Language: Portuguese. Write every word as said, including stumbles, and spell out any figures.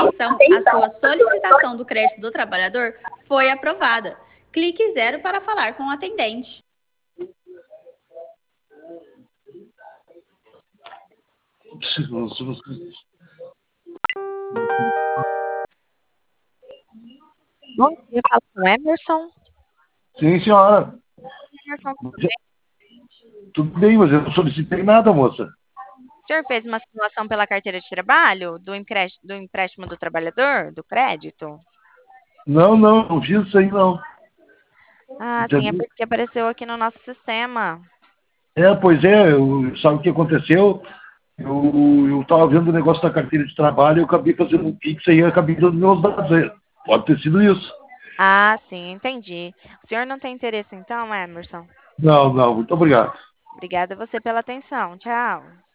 Atenção, a sua solicitação do crédito do trabalhador foi aprovada. Clique zero para falar com o atendente. Bom dia, fala com o Emerson. Sim, senhora. Emerson, tudo bem? Tudo bem, mas eu não solicitei nada, moça. O senhor fez uma simulação pela carteira de trabalho do empréstimo do, empréstimo do trabalhador, do crédito? Não, não, não fiz isso aí, não. Ah, sim, é Entendeu? porque apareceu aqui no nosso sistema. É, pois é, eu, sabe o que aconteceu? Eu estava vendo o negócio da carteira de trabalho, eu acabei fazendo um Pix aí e acabei dando meus dados aí. Pode ter sido isso. Ah, sim, entendi. O senhor não tem interesse então, Emerson? Não, não, muito obrigado. Obrigada a você pela atenção. Tchau.